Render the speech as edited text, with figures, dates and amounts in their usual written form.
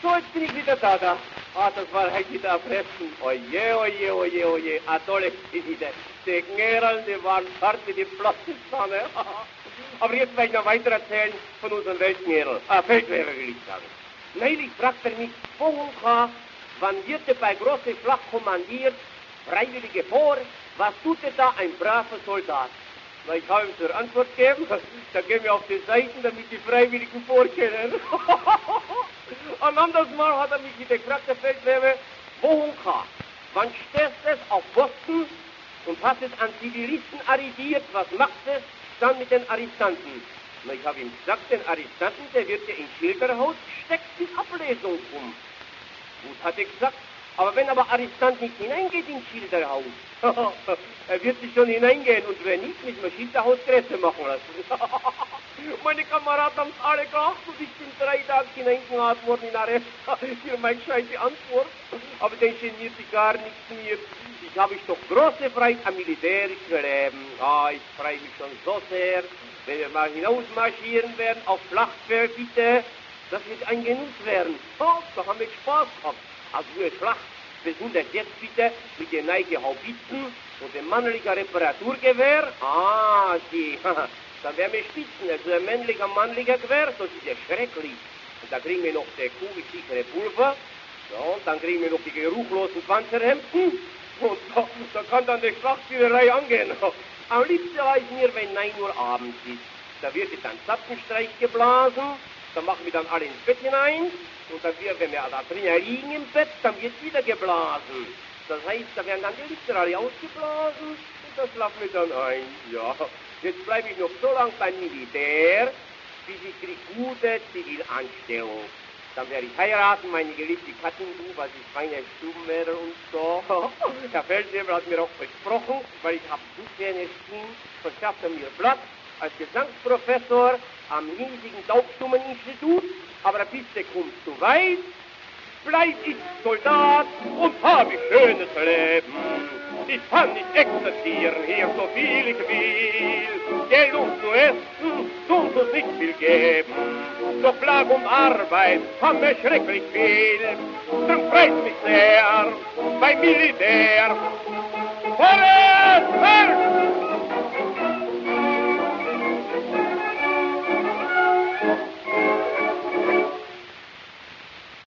So, jetzt bin ich wieder da. Ah, das war halt wieder erpressen. Oje, oje, oje, oje. Ah, tolle Geschichte. Die Gnerl, die waren hart wie die Plastikpfanne. Aber jetzt werde ich noch weiter erzählen von unseren Feldlehrer will ich sagen. Neulich fragt mich, wann wird er bei großer Schlacht kommandiert, Freiwillige vor, was tut er da, ein braver Soldat? Na, ich habe ihm zur Antwort gegeben, da gehen wir auf die Seiten, damit die Freiwilligen vorkennen. Ein anderes Mal hat er mich wieder gefragt, der Feldwebel, wann stehst es auf Posten und hast es an Zivilisten arretiert, was macht es dann mit den Arrestanten? Na, ich habe ihm gesagt, den Arrestanten, der wird ja in Schilderhaus gesteckt bis Ablesung um. Gut, hat er gesagt, aber wenn aber Arrestant nicht hineingeht in Schilderhaus, er wird sich schon hineingehen und wenn nicht, müssen wir Schilderhaus Gräse machen lassen. Meine Kameraden haben es alle gehabt und ich bin 3 Tage hineingeladen worden in Arrest für meine scheite Antwort. Aber den geniert sich gar nichts mehr. Ich habe doch große Freude am militärischen Leben. Ah, ich freue mich schon so sehr, wenn wir mal hinausmarschieren werden auf Schlachtfeld, bitte. Das wird ein Genuss werden. Oh, da haben wir Spaß gehabt. Also eine Schlacht bis 106 bitte mit den neuen Haubitzen und dem mannlichen Reparaturgewehr. Ah, die, dann werden wir spitzen. Also ein mannlicher Gewehr, das ist ja schrecklich. Und da kriegen wir noch die kugelsichere Pulver. Ja, und dann kriegen wir noch die geruchlosen Panzerhemden. Und da kann dann die Schlachtführerei angehen. Am liebsten weiß mir, wenn 9 Uhr abends ist. Da wird dann Zapfenstreich geblasen. Da machen wir dann alle ins Bett hinein. Und dann wird, wenn wir da drinnen liegen im Bett, dann wird wieder geblasen. Das heißt, da werden dann die Lichter alle ausgeblasen und da schlafen wir dann ein. Ja, jetzt bleibe ich noch so lange beim Militär, bis ich kriege gute Zivilanstellung. Dann werde ich heiraten, meine geliebte Katzenbuch, was ich feine Stubenmädel und so. Der Feldwebel hat mir auch versprochen, weil ich habe so gerne Sinn, verschafft er mir Platz als Gesangsprofessor am hiesigen Taubstummeninstitut, aber bis der kommt zu weit, bleib ich Soldat und habe schönes Leben. Ich kann nicht exerzieren hier so viel ich will, Geld um zu essen, tut uns nicht viel geben, doch Plag und Arbeit haben wir schrecklich viel, drum freut mich sehr beim Militär. Vorwärts,